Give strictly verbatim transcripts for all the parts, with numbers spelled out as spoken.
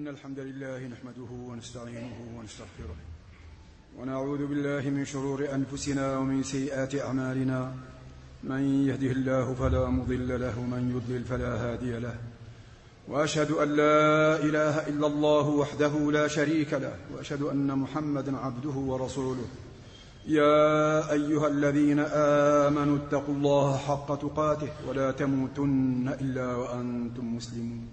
إن الحمد لله نحمده ونستعينه ونستغفره ونعوذ بالله من شرور أنفسنا ومن سيئات أعمالنا. من يهده الله فلا مضل له ومن يضلل فلا هادي له، وأشهد أن لا إله إلا الله وحده لا شريك له، وأشهد أن محمدا عبده ورسوله. يا أيها الذين آمنوا اتقوا الله حق تقاته ولا تموتن إلا وأنتم مسلمون.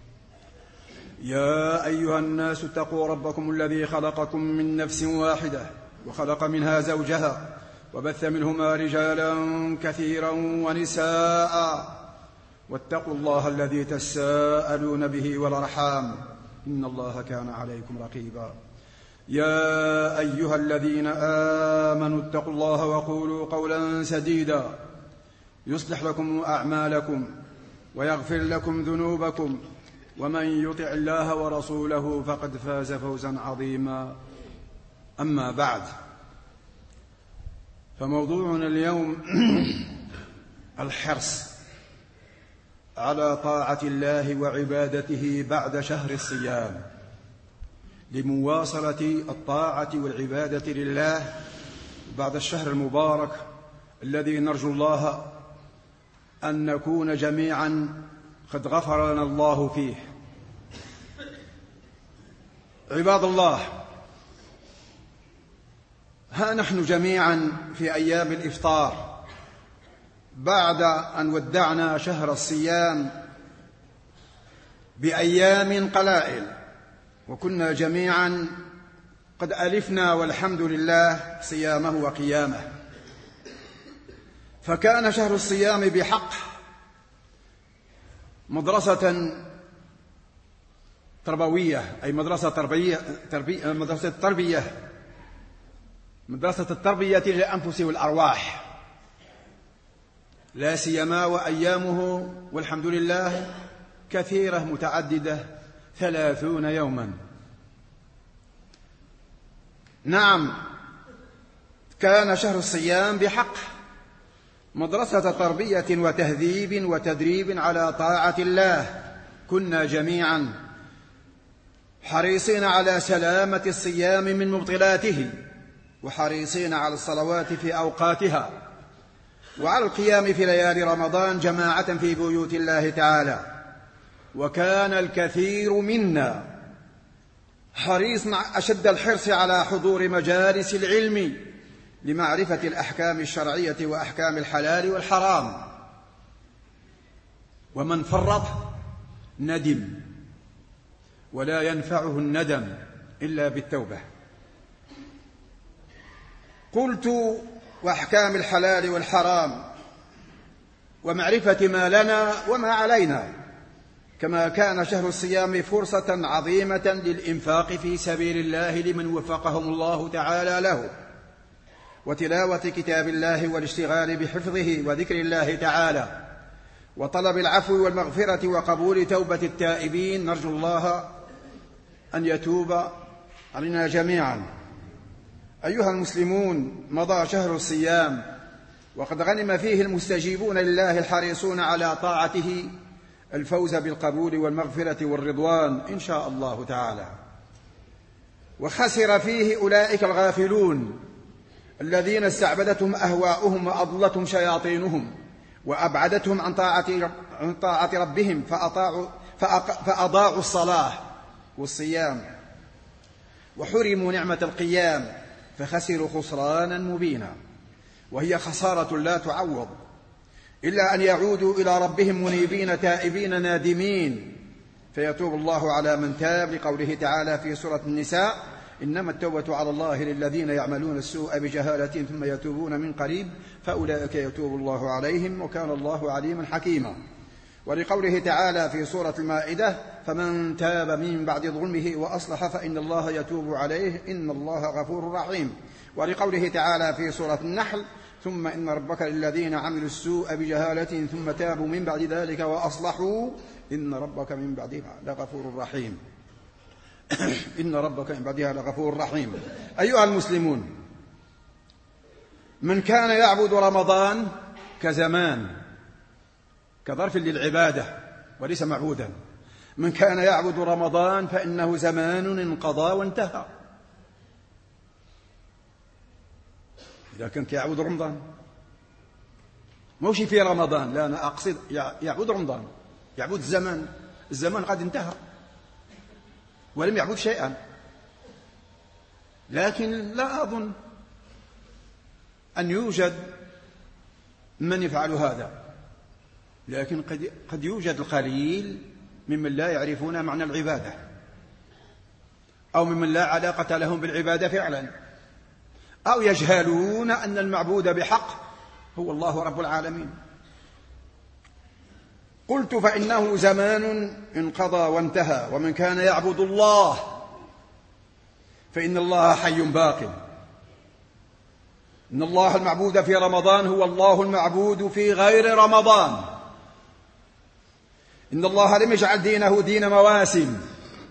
يا أيها الناس اتقوا ربكم الذي خلقكم من نفس واحدة وخلق منها زوجها وبث منهما رجالا كثيرا ونساء، واتقوا الله الذي تساءلون به والأرحام إن الله كان عليكم رقيبا. يا أيها الذين آمنوا اتقوا الله وقولوا قولا سديدا يصلح لكم أعمالكم ويغفر لكم ذنوبكم، ومن يطع الله ورسوله فقد فاز فوزا عظيما. أما بعد، فموضوعنا اليوم الحرص على طاعة الله وعبادته بعد شهر الصيام، لمواصلة الطاعة والعبادة لله بعد الشهر المبارك الذي نرجو الله أن نكون جميعا قد غفر لنا الله فيه. عباد الله، ها نحن جميعا في أيام الإفطار بعد أن ودعنا شهر الصيام بأيام قلائل، وكنا جميعا قد ألفنا والحمد لله صيامه وقيامه. فكان شهر الصيام بحق مدرسة تربوية، أي مدرسة تربية تربية مدرسة التربية مدرسة التربية للأنفس والأرواح، لا سيما وأيامه والحمد لله كثيرة متعددة، ثلاثون يوما. نعم، كان شهر الصيام بحق مدرسة تربية وتهذيب وتدريب على طاعة الله. كنا جميعا حريصين على سلامة الصيام من مبطلاته، وحريصين على الصلوات في أوقاتها، وعلى القيام في ليالي رمضان جماعة في بيوت الله تعالى. وكان الكثير منا حريص أشد الحرص على حضور مجالس العلم لمعرفة الأحكام الشرعية وأحكام الحلال والحرام. ومن فرط ندم، ولا ينفعه الندم إلا بالتوبة. قلت وأحكام الحلال والحرام ومعرفة ما لنا وما علينا، كما كان شهر الصيام فرصة عظيمة للإنفاق في سبيل الله لمن وفقهم الله تعالى له، وتلاوة كتاب الله والاشتغال بحفظه وذكر الله تعالى، وطلب العفو والمغفرة وقبول توبة التائبين. نرجو الله أن يتوب علينا جميعا. أيها المسلمون، مضى شهر الصيام وقد غنم فيه المستجيبون لله الحريصون على طاعته الفوز بالقبول والمغفرة والرضوان إن شاء الله تعالى. وخسر فيه أولئك الغافلون الذين استعبدتهم أهواؤهم وأضلتهم شياطينهم وأبعدتهم عن طاعة, عن طاعة ربهم فأطاعوا فأضاعوا الصلاة والصيام، وحرموا نعمة القيام فخسروا خسرانا مبينا، وهي خسارة لا تعوض، إلا أن يعودوا إلى ربهم منيبين تائبين نادمين فيتوب الله على من تاب، لقوله تعالى في سورة النساء: إنما التوبة على الله للذين يعملون السوء بجهالة ثم يتوبون من قريب فأولئك يتوب الله عليهم وكان الله عليما حكيما. ولقوله تعالى في سورة المائدة: فمن تاب من بعد ظلمه وأصلح فإن الله يتوب عليه إن الله غفور رحيم. ولقوله تعالى في سورة النحل: ثم إن ربك للذين عملوا السوء بجهالة ثم تابوا من بعد ذلك وأصلحوا إن ربك من بعدها لغفور رحيم. إن ربك من بعدها لغفور رحيم. أيها المسلمون، من كان يعبد رمضان كزمان كظرف للعبادة وليس معبودا، من كان يعبد رمضان فإنه زمان انقضى وانتهى. إذا كنت يعبد رمضان موشي في رمضان، لا أنا أقصد يعبد رمضان، يعبد الزمان، الزمان قد انتهى ولم يعبد شيئا. لكن لا أظن أن يوجد من يفعل هذا، لكن قد قد يوجد القليل ممن لا يعرفون معنى العبادة، أو ممن لا علاقة لهم بالعبادة فعلا، أو يجهلون أن المعبود بحق هو الله رب العالمين. قلت فإنه زمان انقضى وانتهى، ومن كان يعبد الله فإن الله حي باق. إن الله المعبود في رمضان هو الله المعبود في غير رمضان. إن الله لم يجعل دينه دين مواسم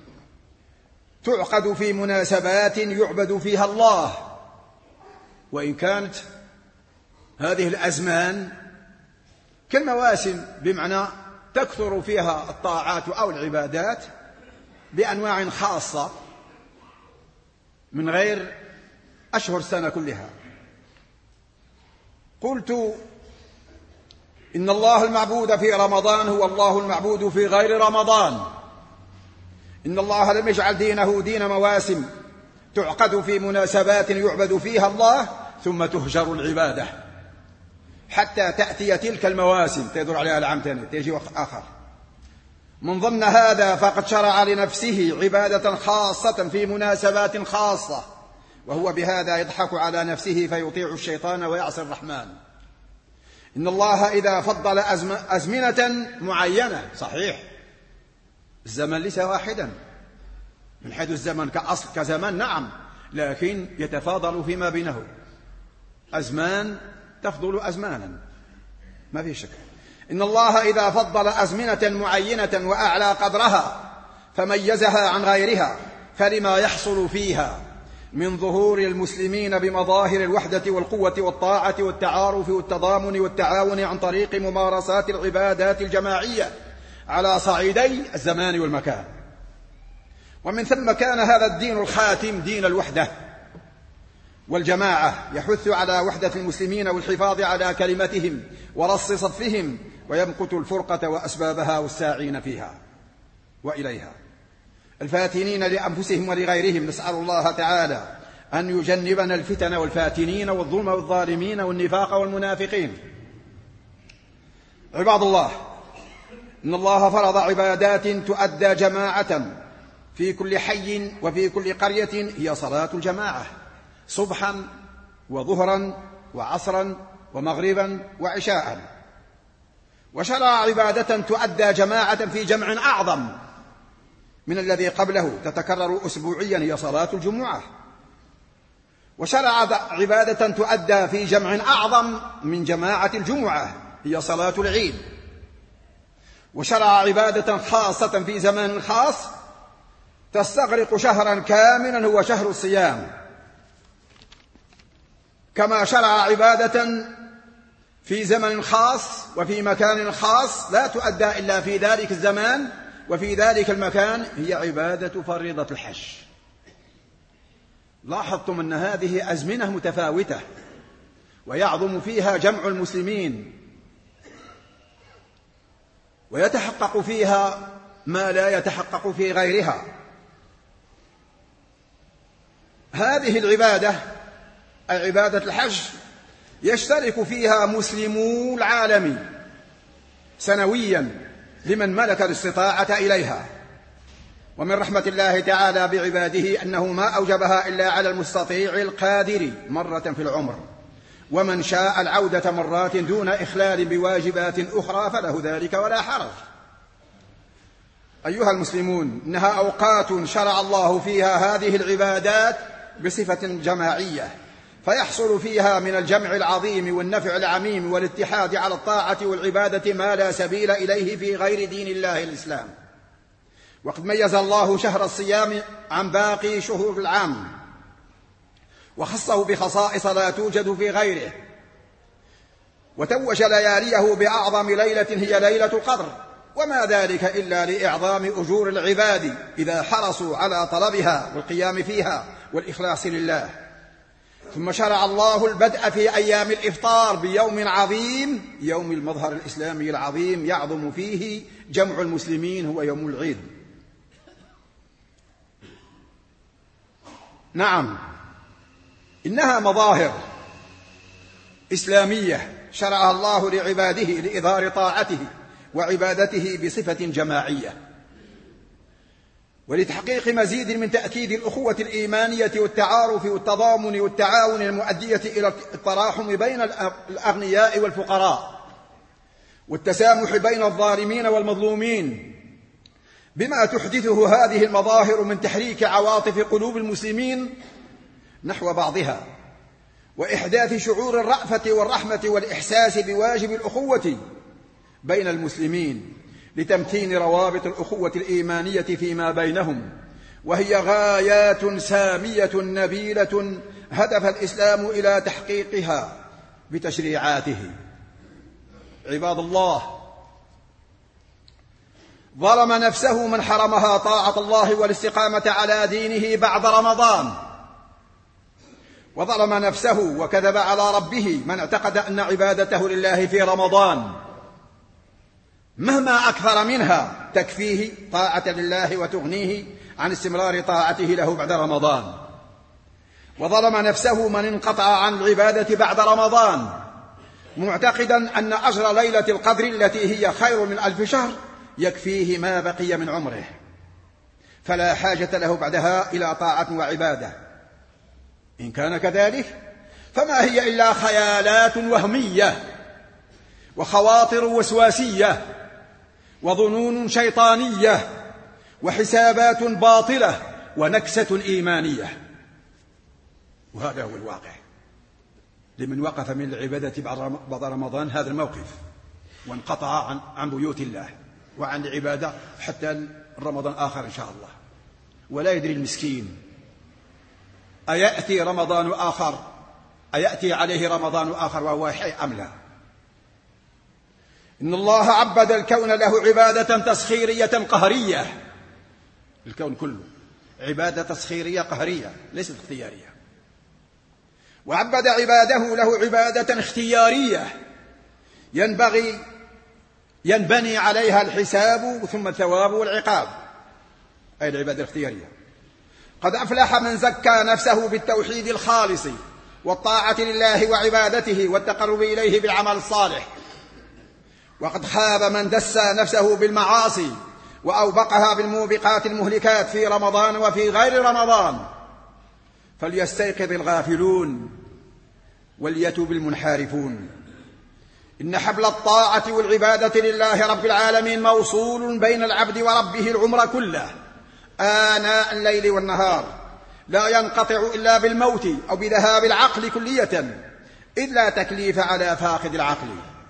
تعقد في مناسبات يعبد فيها الله، وإن كانت هذه الأزمان كالمواسم، بمعنى تكثر فيها الطاعات أو العبادات بأنواع خاصة من غير أشهر السنة كلها. قلت إن الله المعبود في رمضان هو الله المعبود في غير رمضان. إن الله لم يجعل دينه دين مواسم تعقد في مناسبات يعبد فيها الله ثم تهجر العبادة حتى تأتي تلك المواسم تدور عليها العام ثاني تيجي وقت آخر. من ظن هذا فقد شرع لنفسه عبادة خاصة في مناسبات خاصة، وهو بهذا يضحك على نفسه فيطيع الشيطان ويعصي الرحمن. إن الله إذا فضل أزمنة معينة، صحيح الزمن ليس واحدا من حيث الزمن كأصل كزمان، نعم، لكن يتفاضل فيما بينه، أزمان تفضل أزمانا ما في شك. إن الله إذا فضل أزمنة معينة وأعلى قدرها فميزها عن غيرها فلما يحصل فيها من ظهور المسلمين بمظاهر الوحدة والقوة والطاعة والتعارف والتضامن والتعاون عن طريق ممارسات العبادات الجماعية على صعيدي الزمان والمكان. ومن ثم كان هذا الدين الخاتم دين الوحدة والجماعة، يحث على وحدة المسلمين والحفاظ على كلمتهم ورص صفهم، ويمقت الفرقة وأسبابها والساعين فيها وإليها الفاتنين لأنفسهم ولغيرهم. نسأل الله تعالى أن يجنبنا الفتن والفاتنين والظلم والظالمين والنفاق والمنافقين. عباد الله، إن الله فرض عبادات تؤدى جماعة في كل حي وفي كل قرية، هي صلاة الجماعة صبحا وظهرا وعصرا ومغربا وعشاء. وشرع عبادة تؤدى جماعة في جمع أعظم من الذي قبله تتكرر أسبوعيا، هي صلاة الجمعة. وشرع عبادة تؤدى في جمع أعظم من جماعة الجمعة، هي صلاة العيد. وشرع عبادة خاصة في زمان خاص تستغرق شهرا كاملا، هو شهر الصيام. كما شرع عبادة في زمن خاص وفي مكان خاص لا تؤدى إلا في ذلك الزمان وفي ذلك المكان، هي عبادة فريضة الحج. لاحظتم أن هذه أزمنة متفاوتة ويعظم فيها جمع المسلمين ويتحقق فيها ما لا يتحقق في غيرها. هذه العبادة أي عبادة الحج يشترك فيها مسلمو العالم سنويا لمن ملك الاستطاعة إليها. ومن رحمة الله تعالى بعباده أنه ما أوجبها إلا على المستطيع القادر مرة في العمر، ومن شاء العودة مرات دون إخلال بواجبات أخرى فله ذلك ولا حرج. أيها المسلمون، إنها أوقات شرع الله فيها هذه العبادات بصفة جماعية، فيحصل فيها من الجمع العظيم والنفع العميم والاتحاد على الطاعة والعبادة ما لا سبيل إليه في غير دين الله الإسلام. وقد ميز الله شهر الصيام عن باقي شهور العام وخصه بخصائص لا توجد في غيره، وتوج لياليه بأعظم ليلة هي ليلة القدر، وما ذلك إلا لإعظام أجور العباد إذا حرصوا على طلبها والقيام فيها والإخلاص لله. ثم شرع الله البدء في أيام الإفطار بيوم عظيم، يوم المظهر الإسلامي العظيم يعظم فيه جمع المسلمين، هو يوم العيد. نعم، إنها مظاهر إسلامية شرعها الله لعباده لإظهار طاعته وعبادته بصفة جماعية، ولتحقيق مزيد من تأكيد الأخوة الإيمانية والتعارف والتضامن والتعاون المؤدية إلى التراحم بين الأغنياء والفقراء، والتسامح بين الظالمين والمظلومين، بما تحدثه هذه المظاهر من تحريك عواطف قلوب المسلمين نحو بعضها، وإحداث شعور الرأفة والرحمة والإحساس بواجب الأخوة بين المسلمين، لتمتين روابط الأخوة الإيمانية فيما بينهم، وهي غايات سامية نبيلة هدف الإسلام إلى تحقيقها بتشريعاته. عباد الله، ظلم نفسه من حرمها طاعة الله والاستقامة على دينه بعد رمضان، وظلم نفسه وكذب على ربه من اعتقد أن عبادته لله في رمضان مهما أكثر منها تكفيه طاعة لله وتغنيه عن استمرار طاعته له بعد رمضان. وظلم نفسه من انقطع عن العبادة بعد رمضان معتقدا أن أجر ليلة القدر التي هي خير من ألف شهر يكفيه ما بقي من عمره، فلا حاجة له بعدها إلى طاعة وعبادة. إن كان كذلك فما هي إلا خيالات وهمية وخواطر وسواسية وظنون شيطانية وحسابات باطلة ونكسة إيمانية. وهذا هو الواقع لمن وقف من العبادة بعد رمضان هذا الموقف وانقطع عن, عن بيوت الله وعن العبادة حتى رمضان آخر إن شاء الله. ولا يدري المسكين أيأتي رمضان آخر أيأتي عليه رمضان آخر وهو حي أم لا. إن الله عبد الكون له عبادة تسخيرية قهرية، الكون كله عبادة تسخيرية قهرية ليست اختيارية، وعبد عباده له عبادة اختيارية ينبغي ينبني عليها الحساب ثم الثواب والعقاب، أي العبادة الاختيارية. قد أفلح من زكى نفسه بالتوحيد الخالص والطاعة لله وعبادته والتقرب إليه بالعمل الصالح، وقد خاب من دسى نفسه بالمعاصي وأوبقها بالموبقات المهلكات في رمضان وفي غير رمضان. فليستيقظ الغافلون وليتوب المنحرفون. إن حبل الطاعة والعبادة لله رب العالمين موصول بين العبد وربه العمر كله آناء الليل والنهار، لا ينقطع إلا بالموت أو بذهاب العقل كلية، إذ لا تكليف على فاقد العقل.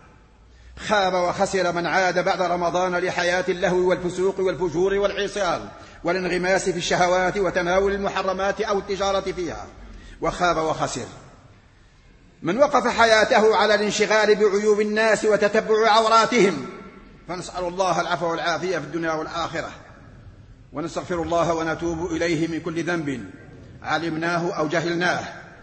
خاب وخسر من عاد بعد رمضان لحياة اللهو والفسوق والفجور والعصيان والانغماس في الشهوات وتناول المحرمات أو التجارة فيها. وخاب وخسر من وقف حياته على الانشغال بعيوب الناس وتتبع عوراتهم. فنسأل الله العفو والعافية في الدنيا والآخرة، ونستغفر الله ونتوب إليه من كل ذنب علمناه أو جهلناه،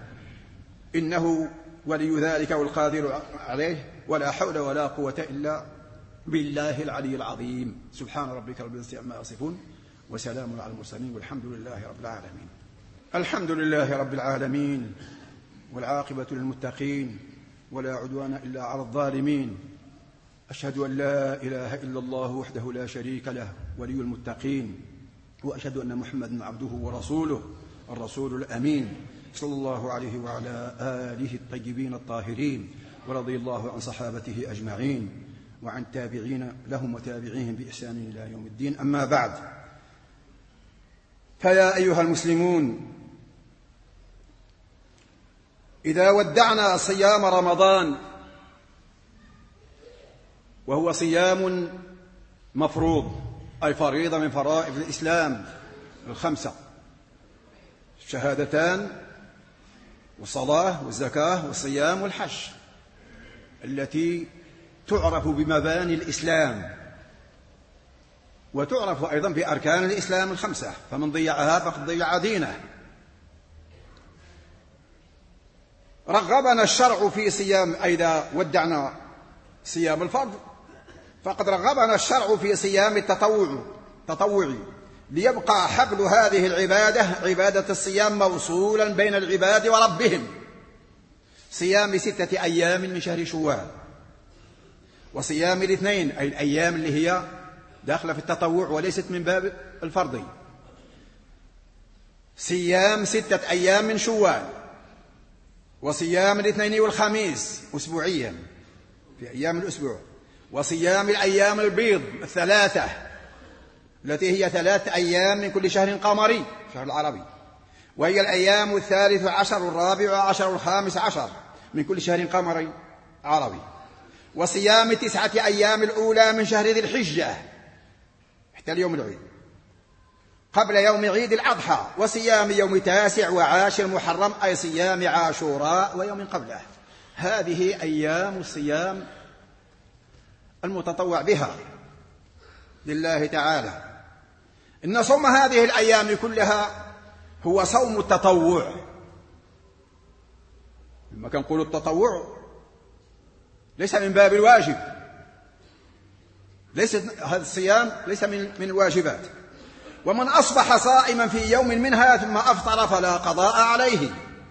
إنه ولي ذلك والقادر عليه، ولا حول ولا قوة إلا بالله العلي العظيم. سبحان ربك رب العزة عما يصفون وسلام على المرسلين والحمد لله رب العالمين. الحمد لله رب العالمين، والعاقبة للمتقين، ولا عدوان إلا على الظالمين. أشهد أن لا إله إلا الله وحده لا شريك له ولي المتقين، وأشهد أن محمدًا عبده ورسوله الرسول الأمين صلى الله عليه وعلى آله الطيبين الطاهرين، ورضي الله عن صحابته أجمعين وعن تابعين لهم وتابعيهم بإحسان إلى يوم الدين. أما بعد، فيا أيها المسلمون، إذا ودعنا صيام رمضان وهو صيام مفروض أي فريضة من فرائض الإسلام الخمسة، الشهادتان والصلاة والزكاة والصيام والحج، التي تعرف بمباني الإسلام وتعرف أيضا بأركان الإسلام الخمسة، فمن ضيعها فقد ضيع دينه. رغبنا الشرع في صيام، إذا ودعنا صيام الفرض فقد رغبنا الشرع في صيام التطوع تطوعي، ليبقى حبل هذه العبادة عبادة الصيام موصولا بين العباد وربهم. صيام ستة أيام من شهر شوال، وصيام الاثنين أي الأيام اللي هي داخلة في التطوع وليست من باب الفرض. صيام ستة أيام من شوال، وصيام الاثنين والخميس أسبوعيا في أيام الأسبوع، وصيام الأيام البيض الثلاثة التي هي ثلاث أيام من كل شهر قمري شهر العربي، وهي الأيام الثالث عشر والرابع عشر والخامس عشر من كل شهر قمري عربي، وصيام تسعة أيام الأولى من شهر ذي الحجة حتى اليوم العيد قبل يوم عيد الأضحى، وصيام يوم تاسع وعاشر محرم أي صيام عاشوراء ويوم قبله. هذه أيام الصيام المتطوع بها لله تعالى. إن صوم هذه الأيام كلها هو صوم التطوع. لما كان نقول التطوع ليس من باب الواجب، ليس هذا الصيام ليس من من الواجبات. ومن أصبح صائما في يوم منها ثم أفطر فلا قضاء عليه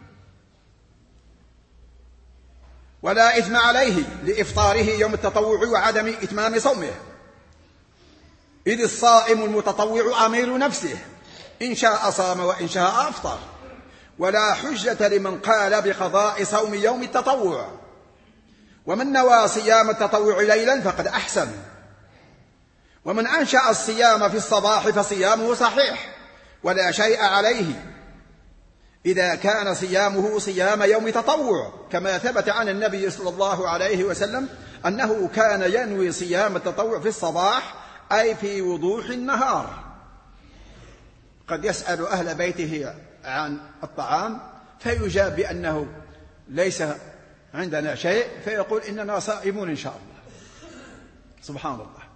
ولا إثم عليه لإفطاره يوم التطوع وعدم إتمام صومه، إذ الصائم المتطوع أمير نفسه، إن شاء صام وإن شاء أفطر، ولا حجة لمن قال بقضاء صوم يوم التطوع. ومن نوى صيام التطوع ليلا فقد أحسن، ومن أنشأ الصيام في الصباح فصيامه صحيح ولا شيء عليه إذا كان صيامه صيام يوم تطوع، كما ثبت عن النبي صلى الله عليه وسلم أنه كان ينوي صيام التطوع في الصباح أي في وضوح النهار. قد يسأل أهل بيته عن الطعام فيجاب بأنه ليس عندنا شيء، فيقول إننا صائمون إن شاء الله. سبحان الله.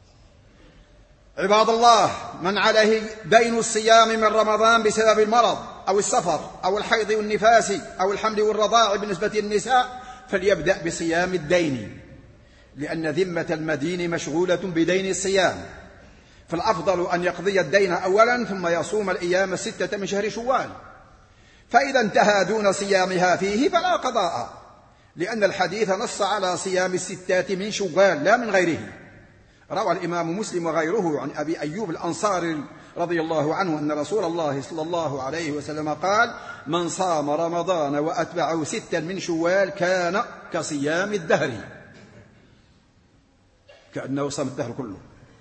عباد الله، من عليه دين الصيام من رمضان بسبب المرض أو السفر أو الحيض والنفاس أو الحمل والرضاع بالنسبة للنساء فليبدأ بصيام الدين، لأن ذمة المدين مشغولة بدين الصيام، فالأفضل أن يقضي الدين أولا ثم يصوم الأيام الستة من شهر شوال، فإذا انتهى دون صيامها فيه فلا قضاء، لأن الحديث نص على صيام الستات من شوال لا من غيره. روى الإمام مسلم وغيره عن أبي أيوب الأنصاري رضي الله عنه أن رسول الله صلى الله عليه وسلم قال: من صام رمضان وأتبعه ستا من شوال كان كصيام الدهر، كأنه صام الدهر كله.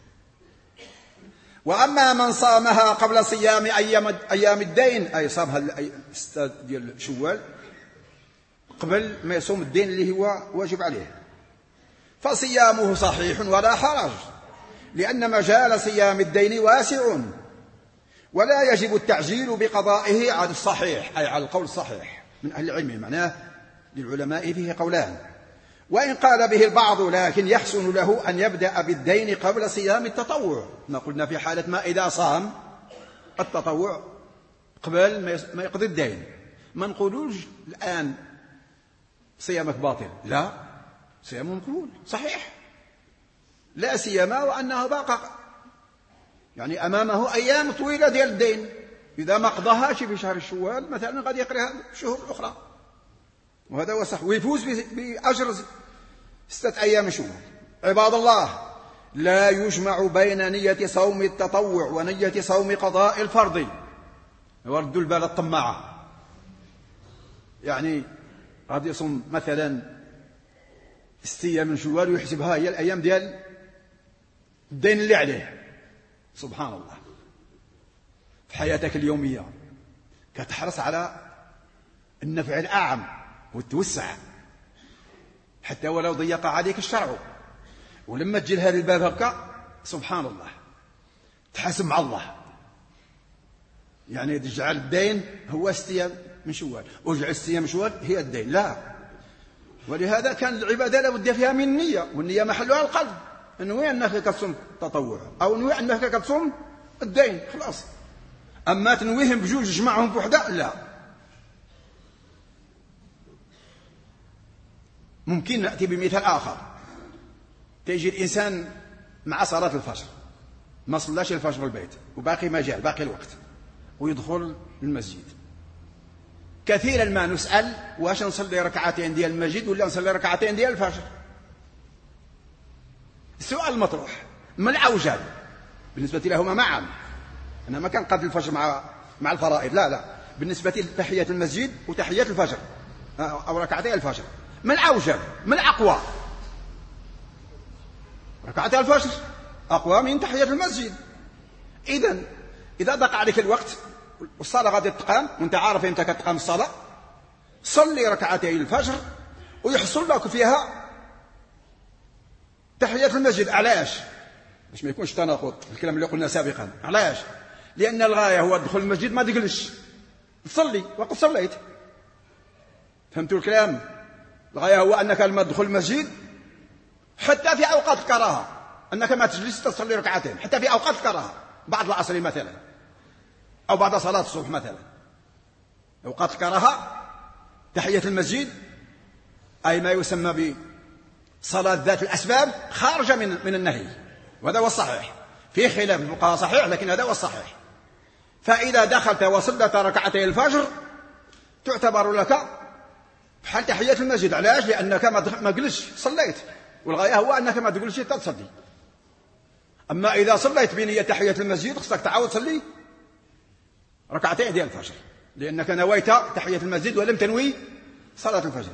وأما من صامها قبل صيام أيام, أيام الدين أي صامها الستة ديال شوال قبل ما يصوم الدين اللي هو واجب عليه فصيامه صحيح ولا حرج، لأن مجال صيام الدين واسع ولا يجب التعجيل بقضائه على الصحيح أي على القول الصحيح من أهل العلم، معناه للعلماء فيه قولان، وإن قال به البعض لكن يحسن له أن يبدأ بالدين قبل صيام التطوع. ما قلنا في حالة ما إذا صام التطوع قبل ما يقضي الدين ما نقولوش الآن صيامك باطل، لا، صيامه مقبول صحيح، لا سيما وأنه باقى يعني أمامه أيام طويلة ديال الدين، إذا ما قضاهاش في شهر الشوال مثلا قد يقرأها في شهور أخرى، وهذا هو صح، ويفوز بأجر ستة أيام شوال. عباد الله، لا يجمع بين نية صوم التطوع ونية صوم قضاء الفرض. وردوا البال الطماعة، يعني قد يصوم مثلا ست أيام من شوال ويحسبها هي الأيام ديال الدين اللي عليه. سبحان الله. في حياتك اليومية كتحرص على النفع الأعم والتوسع حتى ولو ضيق عليك الشرع، ولما تجي لهذا الباب هكا سبحان الله تحاسب مع الله، يعني تجعل الدين هو ست أيام من شوال وجعل ست أيام من شوال هي الدين، لا. ولهذا كان العبادة لابد فيها من نية، والنية محلها القلب، نوي أنك كتصوم تطوع أو نوي أنك كتصوم الدين خلاص. أما تنويهم بجوج جمعهم بوحدة لا. ممكن نأتي بمثال آخر. تيجي الإنسان مع صلاة الفجر ما صلاش الفجر في البيت وباقي مجال باقي الوقت ويدخل المسجد. كثيرا ما نسأل واش نصلي ركعتين ديال المسجد ولا نصلي ركعتين ديال الفجر. السؤال المطروح ما الأوجب بالنسبة لهما معا؟ أنا ما كان قد الفجر مع مع الفرائض لا لا بالنسبة لتحية المسجد وتحية الفجر أو ركعتي الفجر ما الأوجب ما الأقوى؟ ركعتي الفجر أقوى من تحية المسجد. إذن إذا ضاق عليك الوقت والصلاة غادي تقام وانت عارف امتى كتقام الصلاة صلي ركعتي الفجر ويحصل لك فيها تحية المسجد. علاش؟ باش ما يكونش تناقض الكلام اللي قلنا سابقا. علاش؟ لأن الغاية هو دخول المسجد ما تجلس تصلي وقد صليت. فهمتوا الكلام؟ الغاية هو أنك لما تدخل المسجد حتى في أوقات الكراهة أنك ما تجلس تصلي ركعتين حتى في أوقات الكراهة بعد العصر مثلا أو بعد صلاة الصبح مثلا. أوقات الكراهة تحية المسجد أي ما يسمى بصلاة ذات الأسباب خارجة من من النهي وهذا هو الصحيح. في خلاف الفقهاء صحيح لكن هذا هو الصحيح. فإذا دخلت وصلت ركعتي الفجر تعتبر لك بحال تحية المسجد. علاش؟ لأنك ما جلستش صليت والغاية هو أنك ما تجلسش تصلي. أما إذا صليت بنية تحية المسجد خصك تعاود تصلي ركعتين ديال الفجر لأنك نويت تحية المسجد ولم تنوي صلاة الفجر.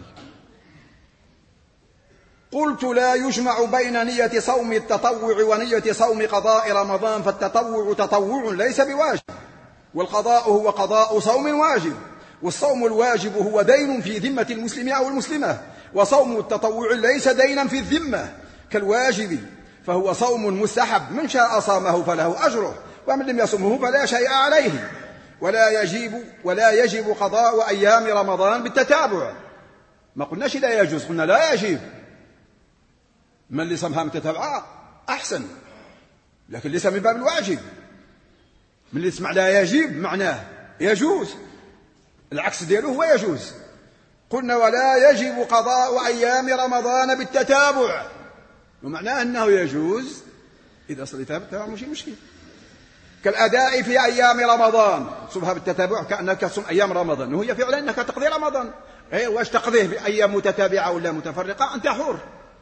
قلت لا يجمع بين نية صوم التطوع ونية صوم قضاء رمضان فالتطوع تطوع ليس بواجب والقضاء هو قضاء صوم واجب والصوم الواجب هو دين في ذمة المسلم أو المسلمة وصوم التطوع ليس دينا في الذمة كالواجب فهو صوم مستحب من شاء صامه فله أجره ومن لم يصمه فلا شيء عليه ولا يجب ولا يجب قضاء أيام رمضان بالتتابع. ما قلناش لا يجوز قلنا لا يجب. من اللي صامها متتابعة أحسن لكن ليس من باب الواجب. من اللي يسمع لا يجب معناه يجوز العكس دياله هو يجوز. قلنا ولا يجب قضاء أيام رمضان بالتتابع ومعناه أنه يجوز إذا صليتها بالتتابع مش مشكل كالأداء في أيام رمضان تصومها بالتتابع كأنك تصوم أيام رمضان وهي فعلا أنك تقضي رمضان. إيه واش تقضيه بأيام متتابعة ولا متفرقة أنت حر.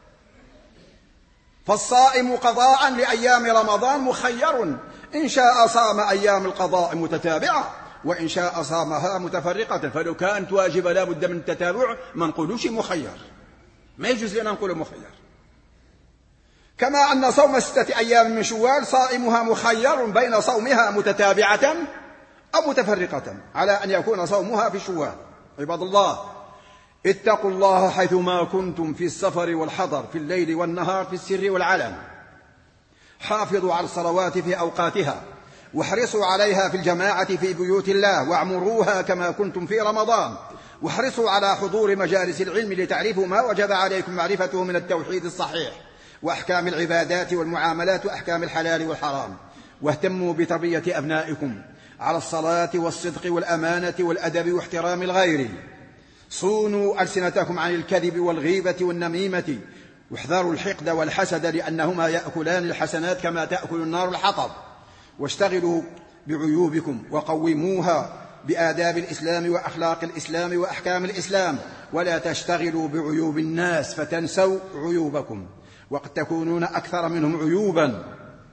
فالصائم قضاء لأيام رمضان مخير إن شاء صام أيام القضاء متتابعة وإن شاء صامها متفرقة. فلو كانت واجبة لا بد من التتابع ما نقولوش مخير ما يجوز لنا نقول مخير. كما أن صوم ستة أيام من شوال صائمها مخير بين صومها متتابعة أو متفرقة على أن يكون صومها في شوال. عباد الله اتقوا الله حيثما كنتم في السفر والحضر في الليل والنهار في السر والعلن. حافظوا على الصلوات في أوقاتها واحرصوا عليها في الجماعة في بيوت الله واعمروها كما كنتم في رمضان واحرصوا على حضور مجالس العلم لتعرفوا ما وجب عليكم معرفته من التوحيد الصحيح وأحكام العبادات والمعاملات وأحكام الحلال والحرام. واهتموا بتربية أبنائكم على الصلاة والصدق والأمانة والأدب واحترام الغير. صونوا ألسنتكم عن الكذب والغيبة والنميمة واحذروا الحقد والحسد لأنهما يأكلان الحسنات كما تأكل النار الحطب. واشتغلوا بعيوبكم وقوموها بآداب الإسلام وأخلاق الإسلام وأحكام الإسلام ولا تشتغلوا بعيوب الناس فتنسوا عيوبكم وقد تكونون أكثر منهم عيوبا.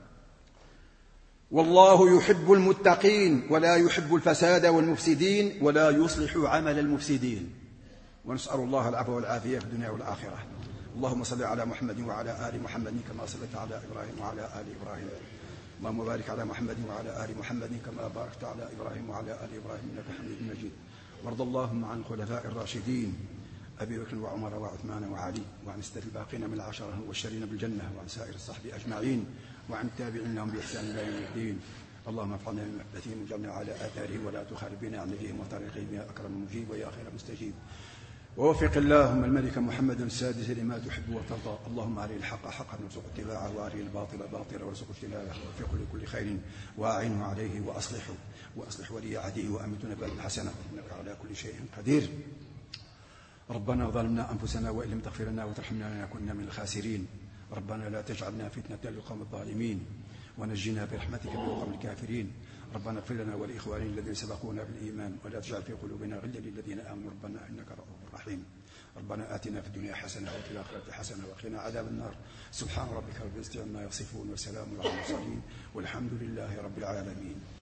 والله يحب المتقين ولا يحب الفساد والمفسدين ولا يصلح عمل المفسدين. ونسأل الله العفو والعافية في الدنيا والآخرة. اللهم صل على محمد وعلى آل محمد كما صليت على إبراهيم وعلى آل إبراهيم. اللهم بارك على محمد وعلى آل محمد كما باركت على إبراهيم وعلى آل إبراهيم إنك حميد مجيد. وارض اللهم عن الخلفاء الراشدين أبي بكر وعمر وعثمان وعلي وعن الستة الباقين من العشرة المبشرين بالجنة وعن سائر الصحب أجمعين وعن التابعين لهم بإحسان إلى يوم الدين. اللهم ارفعنا من محدثهم وجعلنا على آثارهم ولا تخالف بنا عن نبيهم وطريقهم يا أكرم المجيب ويا خير مستجيب. ووفق اللهم الملك محمد السادس لما تحب وترضى. اللهم عليه الحق حقا وارزق اتباعه، واريه الباطل باطلا وارزق اجتنابه، ووفقه لكل خير واعنه عليه واصلحه واصلح ولي عهده وامتنا بالحسنه، انك على كل شيء قدير. ربنا ظلمنا انفسنا وان لم تغفر لنا وترحمنا لنكونن من الخاسرين. ربنا لا تجعلنا فتنه للقوم الظالمين ونجنا برحمتك من القوم الكافرين. ربنا اغفر لنا ولاخواننا الذين سبقونا بالايمان ولا تجعل في قلوبنا غلا للذين امنوا ربنا انك رؤوف رحيم. ربنا آتنا في الدنيا حسنه وفي الاخره حسنه وقنا عذاب النار. سبحان ربك رب العزه عما يصفون وسلام على المرسلين والحمد لله رب العالمين.